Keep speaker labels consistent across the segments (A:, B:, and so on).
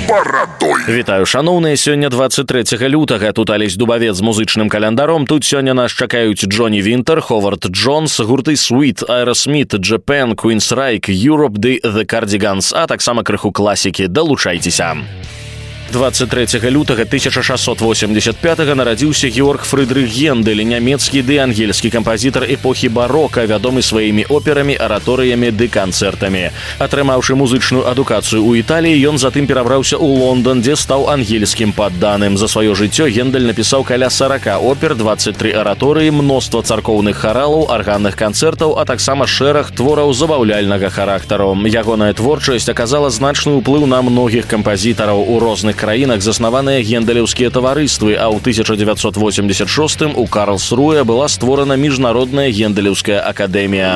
A: барадой.
B: Вітаю, шаноўныя, сёння 23 лютага. Тут Алесь Дубавец з музычным календаром. Тут сёння нас чакаюць Джонні Вінтер, Ховард Джонс, гурты Sweet, Aerosmith, Japan, Queensryche, Europe, The Cardigans, а таксама крыху класікі. Далучайцеся. 23 лютага 1685 нарадзіўся Георг Фрыдрых Гендель, нямецкі ды ангельскі кампазітар эпохі барока, вядомы сваімі операмі, араторыямі ды канцэртамі. Атрымаўшы музычную адукацыю ў Італіі, ён затым перабраўся ў Лондан, дзе стаў ангельскім падданым. За сваё жыццё Гендель напісаў каля 40 опер, 23 араторыі, мноства царкоўных харалаў, арганных канцэртаў, а таксама шэраг твораў забаўляльнага характару. Ягоная творчасць аказала значны ўплыў на многіх кампазітараў. У розных краінах заснаваныя генделеўскія таварыствы, а ў 1986 у Карлсруэ была створана міжнародная генделеўская акадэмія.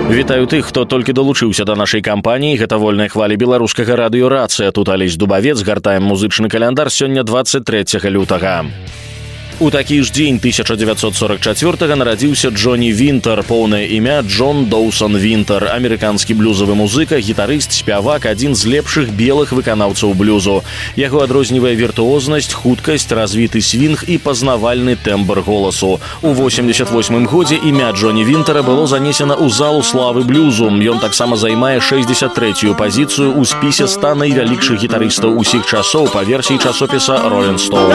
B: Вітаю тых, хто толькі далучыўся да нашай кампаніі. Гэта вольныя хвалі беларускага радыёрацыя. Тут Алесь Дубавец, гартаем музычны каляндар сёння 23 лютага. У такі ж дзень 1944-га нарадзіўся Джоні Вінтер, поўнае імя Джон Доўсан Вінтер, амерыканскі блюзавы музыка, гітарыст, спявак, адзін з лепшых белых выканаўцаў блюзу. Яго адрознівае віртуознасць, хуткасць, развіты свінг і пазнавальны тэмбр голасу. У 88-м годзе імя Джоні Вінтера было занесена ў залу славы блюзу. Ён таксама займае 63-ю пазіцыю ў спісе 100 найвялікшых гітарыстаў усіх часоў па версіі часопіса Rolling Stone.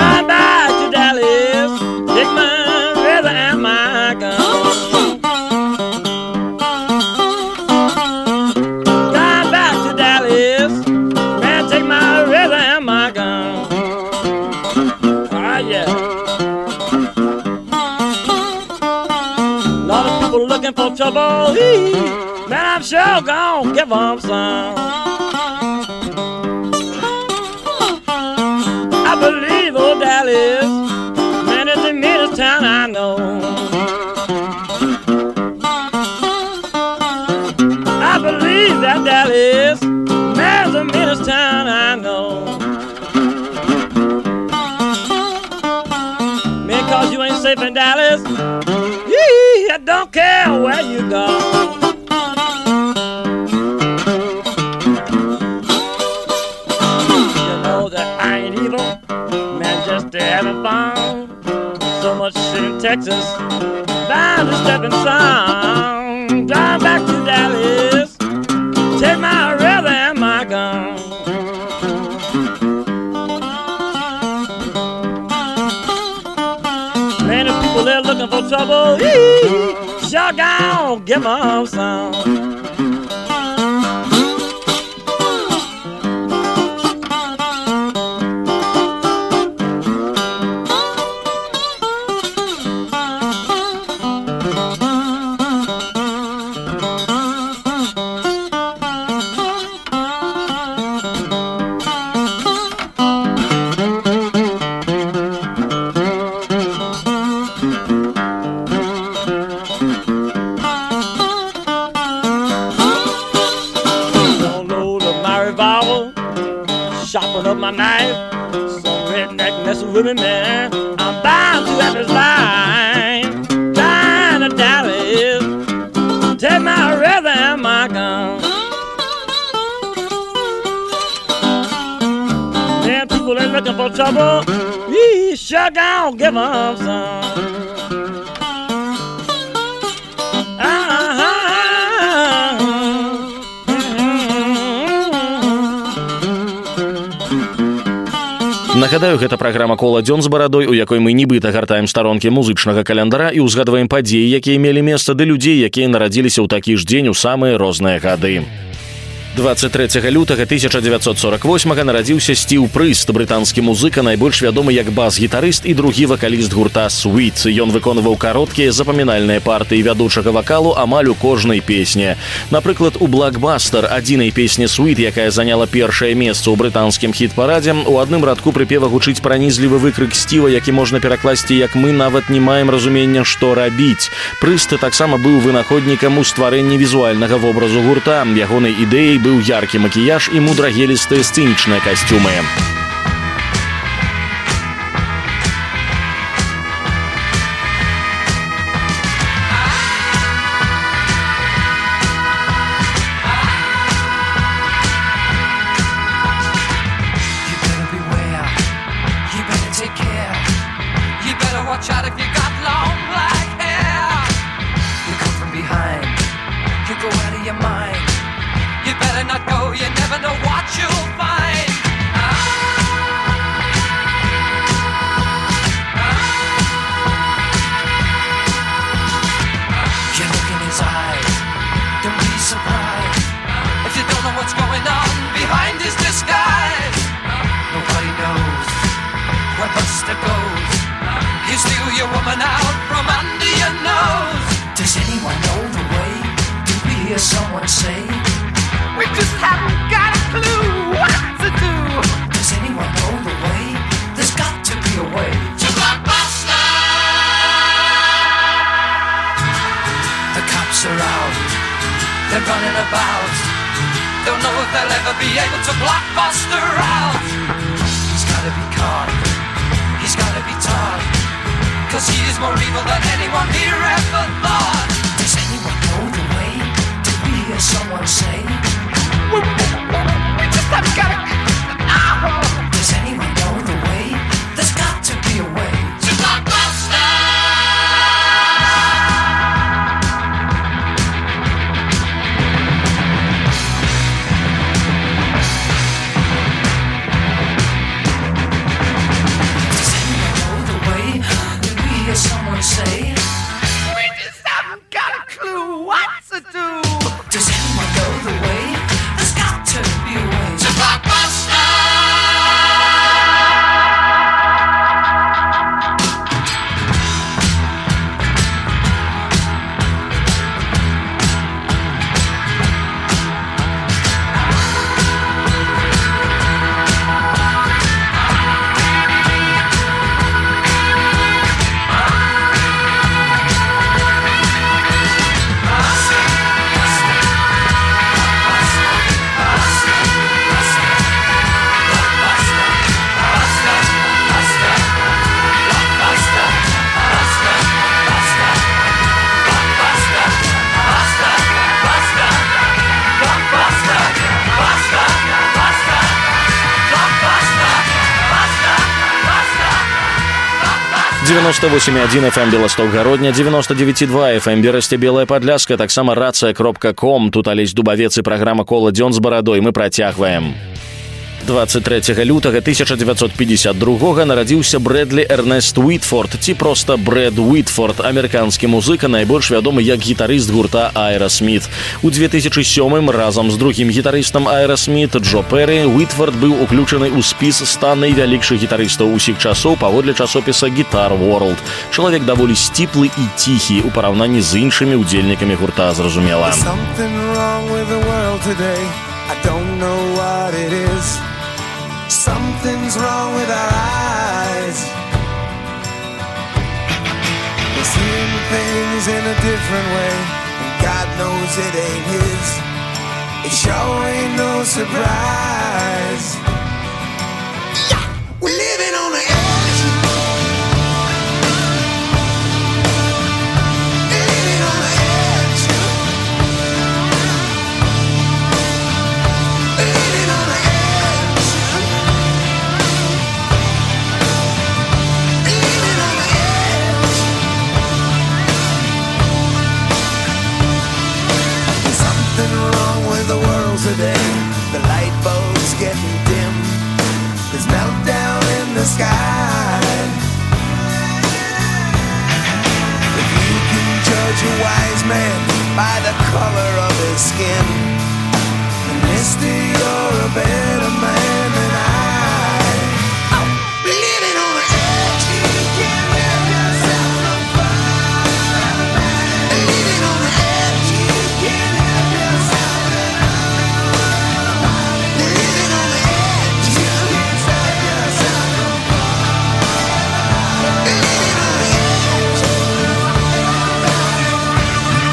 A: Take my rhythm and my gun. Drive back to Dallas, man, take my rhythm and my gun. Ah, yeah. A lot of people looking for trouble, man, I'm sure gonna give them some. I believe old Dallas town I know. I believe that Dallas man's the meanest town I know. Man, cause you ain't safe in Dallas, I don't care where you go. You know that I ain't evil, man, just having fun. So much shit in Texas, bound to step in some. Drive back to Dallas, take my rhythm and my gun. Many people there looking for trouble, sure gonna give them some. Shopping up my knife, some redneck messing with me, man. I'm bound to have his life. Flying to Dallas, take my rhythm and my gun. Man, people ain't looking for trouble, sure gonna give them some.
B: Нагадаю, гэта праграма «Кола дзён з барадой», у якой мы нібыта гартаем старонкі музычнага календара і ўзгадваем падзеі, якія мелі месца, ды людзей, якія нарадзіліся ў такі ж дзень у самыя розныя гады. 23 лютага 1948-га нарадзіўся Стив Прыст, брытанскі музыка, найбольш вядомы як бас-гітарыст і другі вакаліст гурта Sweet. Ён выконваў кароткія запамінальныя партыі вядучага вакалу амаль у кожнай песні. Напрыклад, у «Блокбастер», адзінай песні Sweet, якая заняла першае месца ў брытанскім хіт-парадзе, у адным радку прыпева гучыць пранізлівы выкрык Стіва, які можна перакласці як «Мы нават не маем разумення, што рабіць». Прыст таксама быў вынаходнікам у стварэнні візуальнага вобразу гурта. Ягонай ідэяй быў яркі макіяж і мудрагелістыя сцэнічныя касцюмы.
C: your woman out from under your nose. Does anyone know the way? Do we hear someone say? We just haven't got a clue what to do. Does anyone know the way? There's got to be a way. To Blockbuster! The cops are out. they're running about. Don't know if they'll ever be able to block Buster out. He's gotta be caught, he's gotta be taught, 'cause he is more evil than anyone here ever thought. Does anyone know the way? Did we hear someone say? We just haven't got it. Does anyone know the way? There's got to be a way to block Buster. Does anyone know the way? Did we hear someone say? We just haven't got a clue what to do. Does anyone know the way? There's got to be a way to block Buster.
B: Девяносто 98,1 FM Белосток-Гародня, 99,2 FM Берасці Белая Падляска, таксама рацыя.ком. Тут Алесь Дубавец і праграма «Кола дзён з барадой». Мы працягваем. 23 лютага 1952 нарадзіўся Брэдлі Эрнест Уітфорд, ці проста Брэд Уітфорд, амерыканскі музыка, найбольш вядомы як гітарыст гурта Aerosmith. У 2007 разам з другім гітарыстам Aerosmith Джо Перрі Уітфорд быў уключаны ў спіс 100 найвялікшых гітарыстаў усіх часоў паводле часопіса Guitar World. Чалавек даволі сціплы і ціхі ў параўнанні з іншымі ўдзельнікамі гурта, зразумела.
D: Something's wrong with our eyes. We're seeing things in a different way, and God knows it ain't his. It sure ain't no surprise. Yeah, we're living on the edge. Living on the edge. Living on the edge. Today, the light bulb's getting dim. There's meltdown in the sky. If you can judge a wise man by the color of his skin, then mister, you're a better man than I. Oh, living on the edge, you can't let yourself on fire. Living on the edge, you can't help yourself.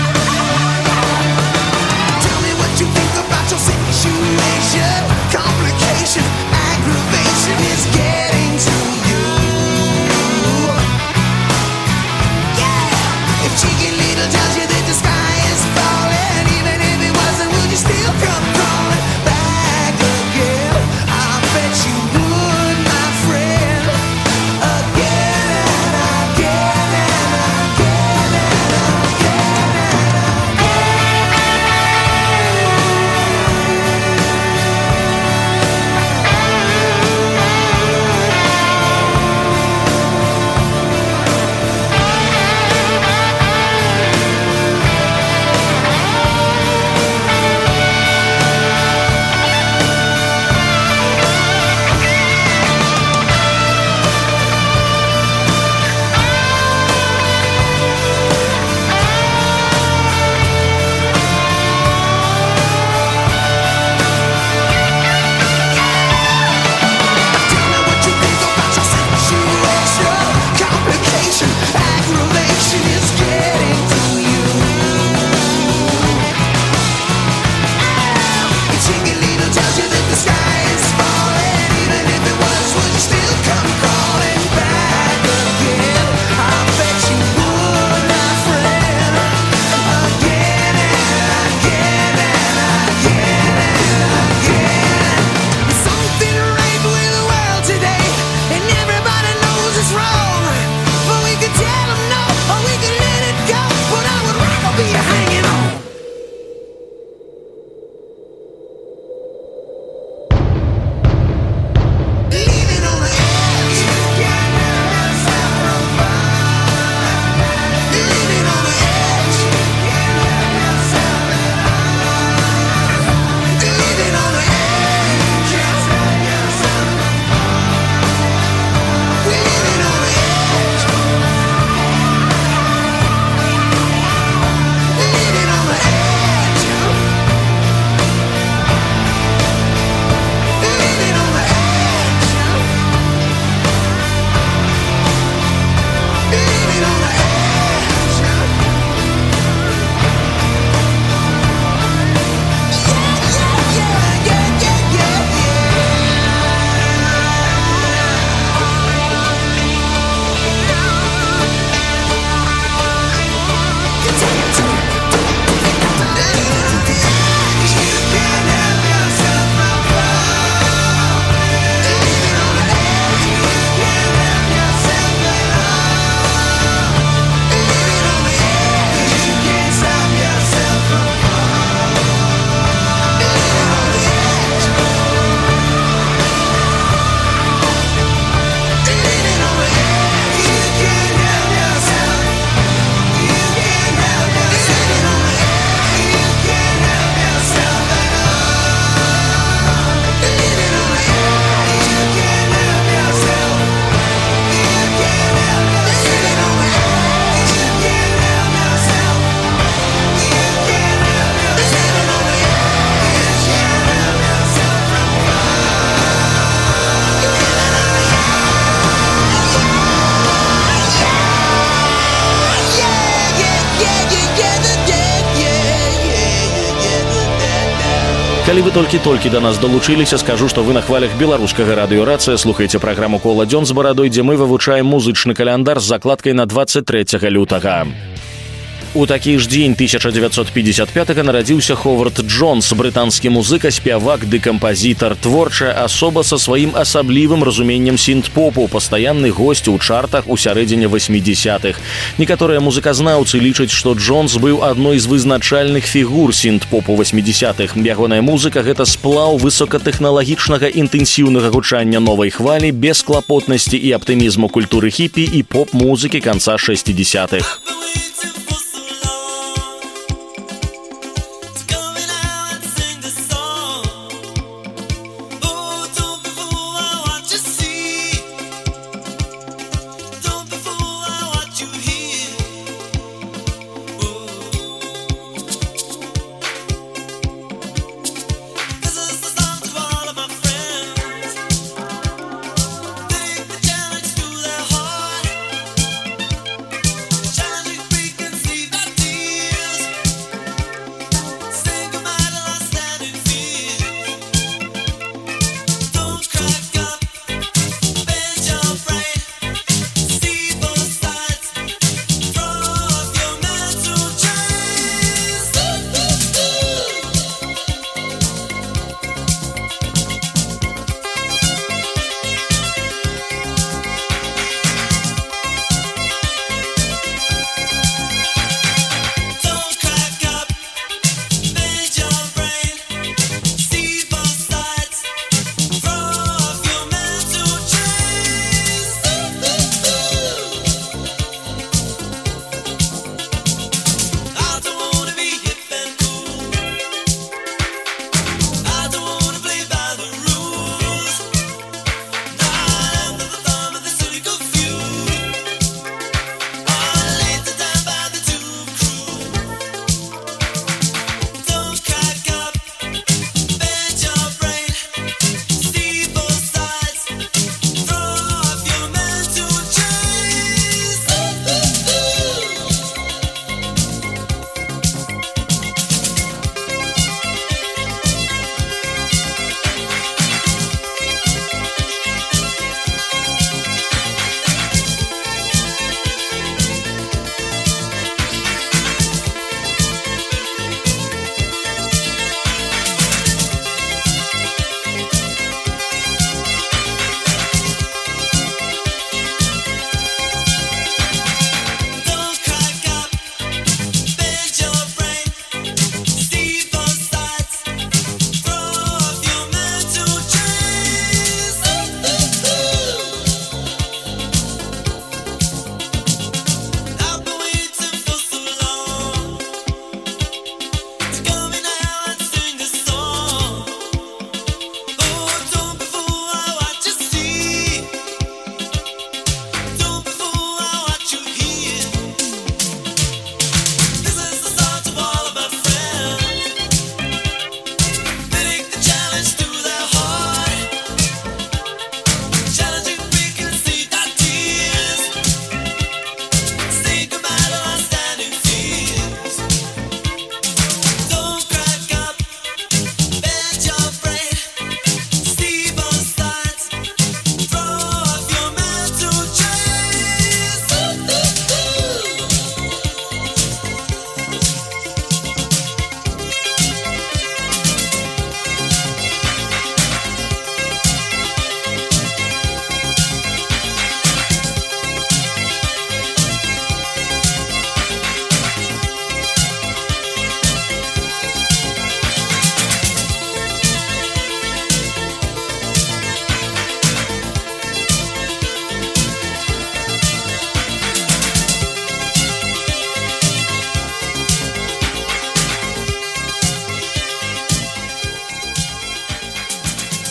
D: Situation, complicated.
B: Калі вы толькі-толькі да нас далучыліся, скажу, што вы на хвалях беларускага радыёрацыя слухаеце праграму «Кола дзён з барадой», дзе мы вывучаем музычны каляндар з закладкай на 23 лютага. У такі ж дзень 1955-га нарадзіўся Ховард Джонс, брытанскі музыка, спявак ды кампазітар, творчая асоба са сваім асаблівым разуменнем сінт-попу, пастаянны госць у чартах у сярэдзіне 80-х. Некаторыя музыказнаўцы лічаць, што Джонс быў адной з вызначальных фігур сінт-попу 80-х. Ягоная музыка – гэта сплаў высокатэхналагічнага інтэнсіўнага гучання новай хвалі, без клапотнасці і аптымізму культуры хіпі і поп-музыкі канца 60-х.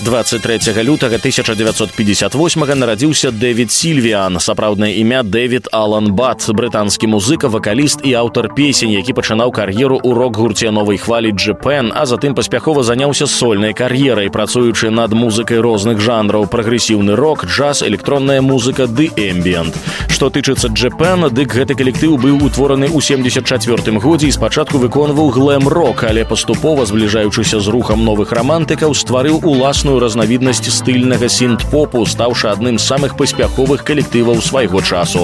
B: 23 лютага 1958 нарадзіўся Дэвід Сільвіан, сапраўднае імя Дэвід Алан Бат, брытанскі музыка, вакаліст і аўтар песень, які пачынаў кар'еру ў рок-гурце новай хвалі Japan, а затым паспяхова заняўся сольнай кар'ерай, працуючы над музыкай розных жанраў: прагрэсіўны рок, джаз, электронная музыка ды эмбіент. Што тычыцца Japan, дык гэты калектыў быў утвораны ў 74 годзе і спачатку выконваў глэм-рок, але паступова, збліжаючыся з рухам новых рамантыкаў, стварыў уласную разнавіднасць стыльнага сінт-попу, стаўшы адным з самых паспяховых калектываў свайго часу.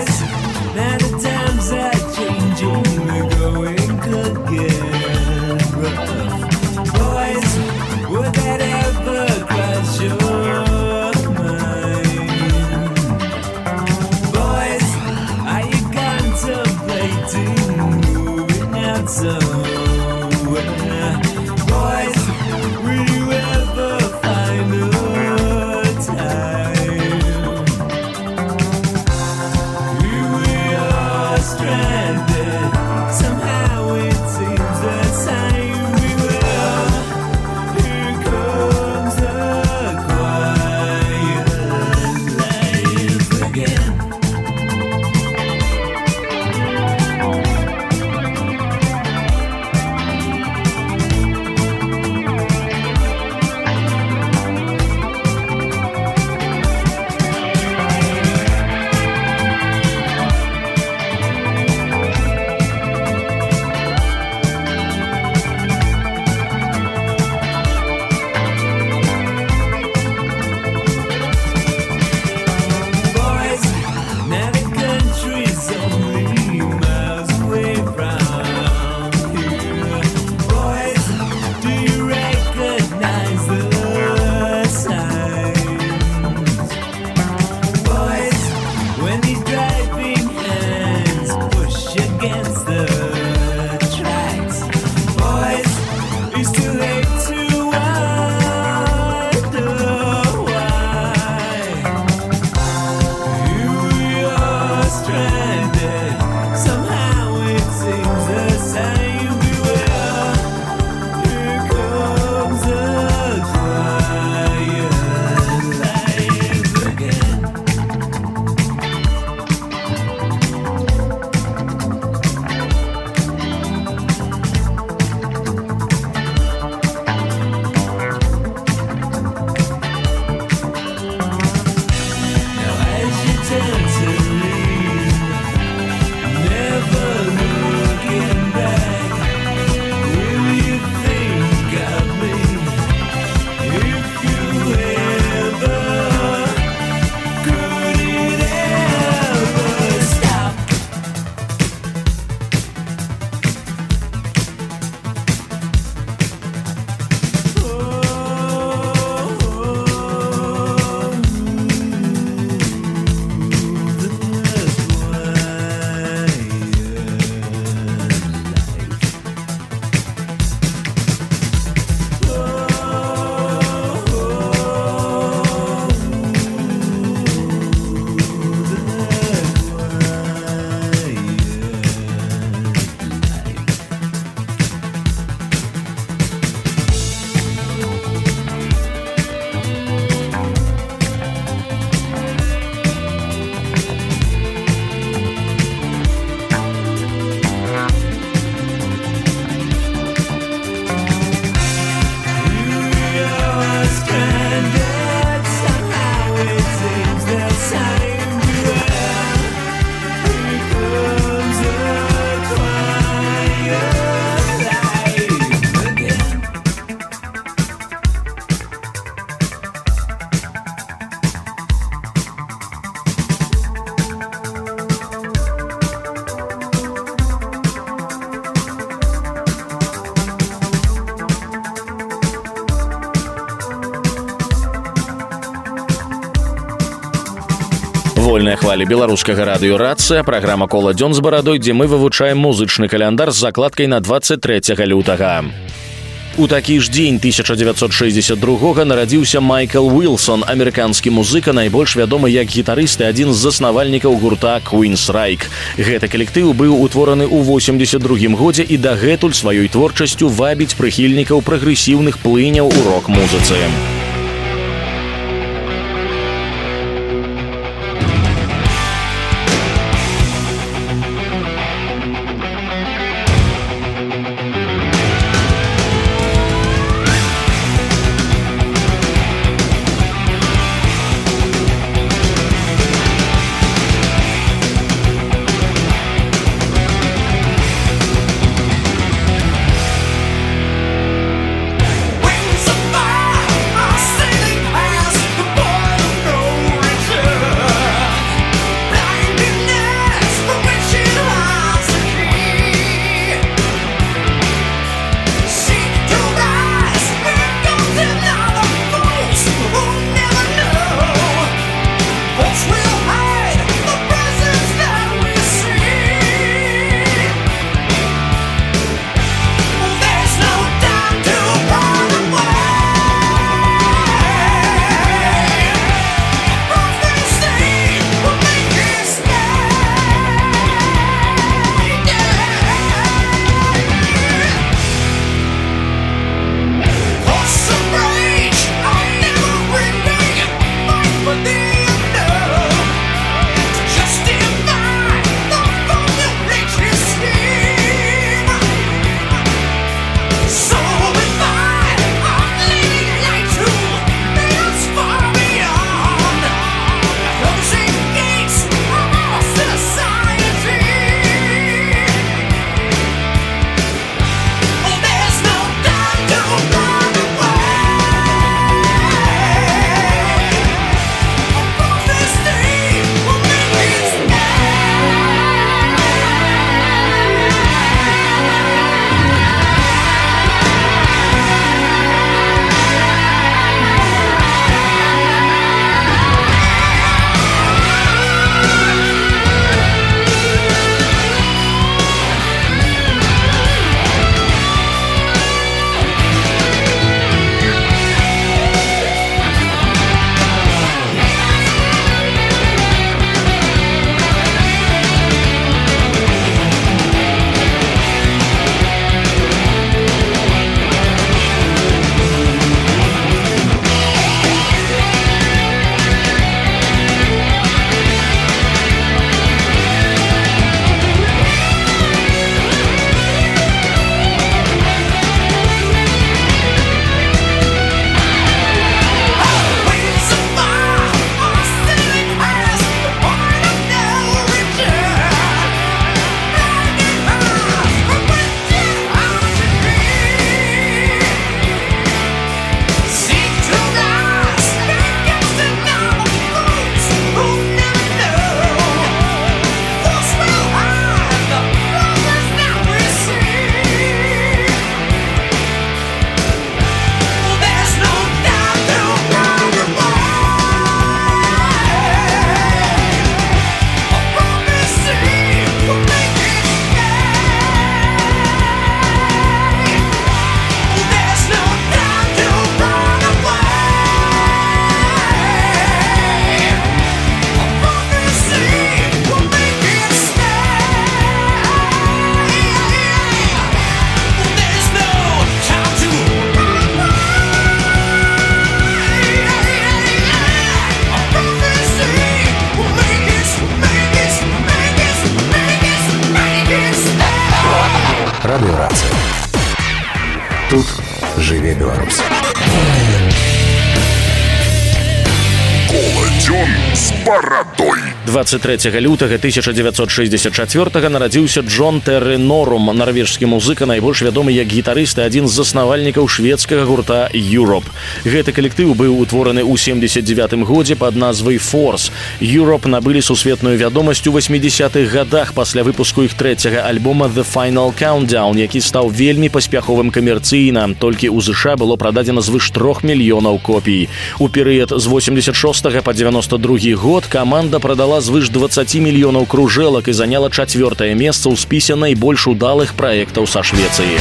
B: Вольная хваля беларускага радыё «Рацыя», праграма «Кола дзён з барадой», дзе мы вывучаем музычны каляндар з закладкай на 23 лютага. У такі ж дзень 1962 нарадзіўся Майкл Уилсон, амерыканскі музыка, найбольш вядомы як гітарыст і адзін з заснавальнікаў гурта Queensryche. Гэты калектыў быў утвораны ў 82 годзе і дагэтуль сваёй творчасцю вабіць прыхільнікаў прагрэсіўных плыняў у рок-музыцы.
E: Тут жыве Беларусь.
F: Коладзён з барадой.
B: 23 лютага 1964 нарадзіўся Джон Тэрры Норум, нарвежскі музыка, найбольш вядомы як гітарыст і адзін з заснавальнікаў шведскага гурта Europe. Гэты калектыў быў утвораны ў 79 годзе пад назвай Force. Europe набылі сусветную вядомасць у 80-х гадах пасля выпуску іх трэцяга альбома The Final Countdown, які стаў вельмі паспяховым камерцыйна. Толькі ў ЗША было прададзена звыш 3 мільёнаў копій. У перыяд з 86 па 92 год каманда прадала звыш 20 мільёнаў кружэлак і заняла 4-е месца ў спісе найбольш удалых праектаў са Швецыі.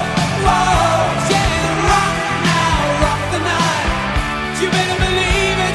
C: You better believe it.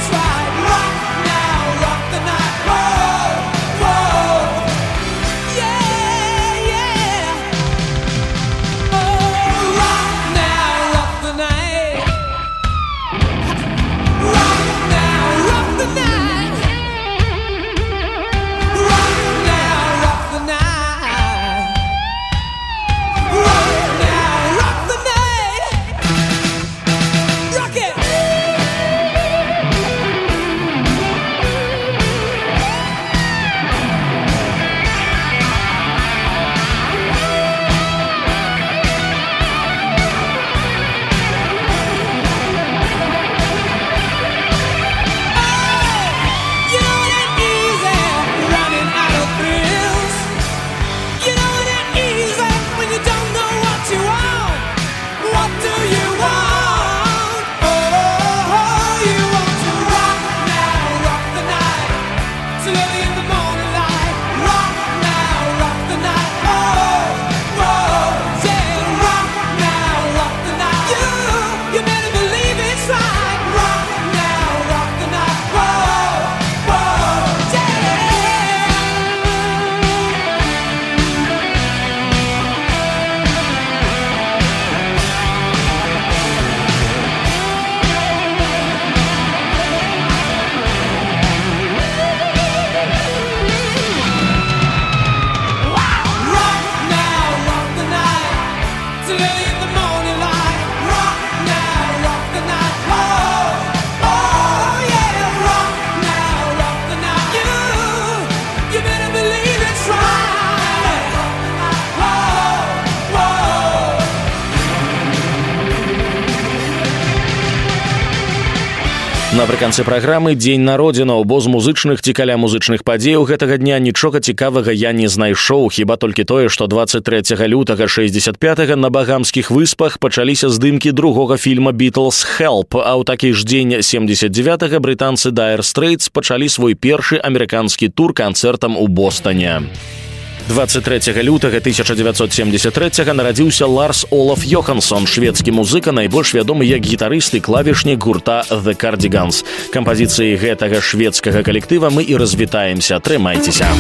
B: Напрыканцы праграмы дзень народзінаў, бо з музычных ці каля музычных падзеяў гэтага дня нічога цікавага я не знайшоў, хіба толькі тое, што 23 лютага 65-го на Багамскіх выспах пачаліся здымкі другога фільма «Beatles Help», а ў такі ж дзень 79-го брытанцы Dire Straits пачалі свой першы амерыканскі тур канцэртам у Бостане. 23 лютага 1973 нарадзіўся Ларс Олаф Йоханссон, шведскі музыка, найбольш вядомы як гітарыст і клавішнік гурта The Cardigans. Кампазіцыі гэтага шведскага калектыва мы і развітаемся. Трымайцеся.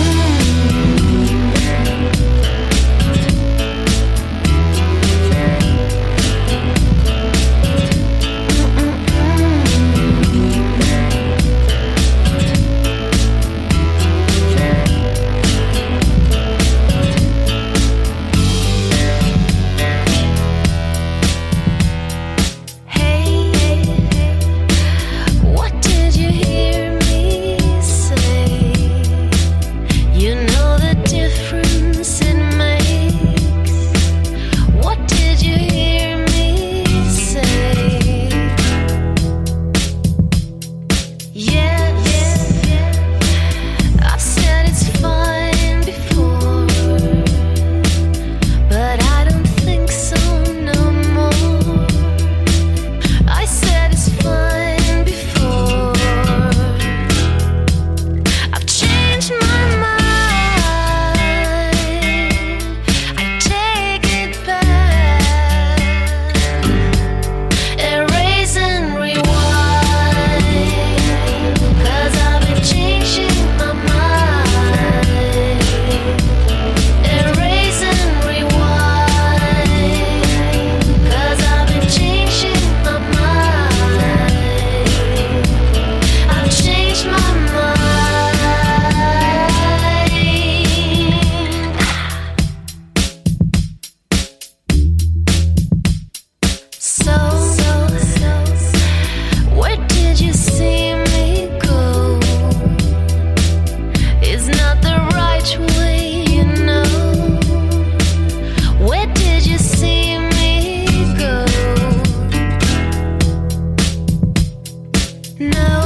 G: No.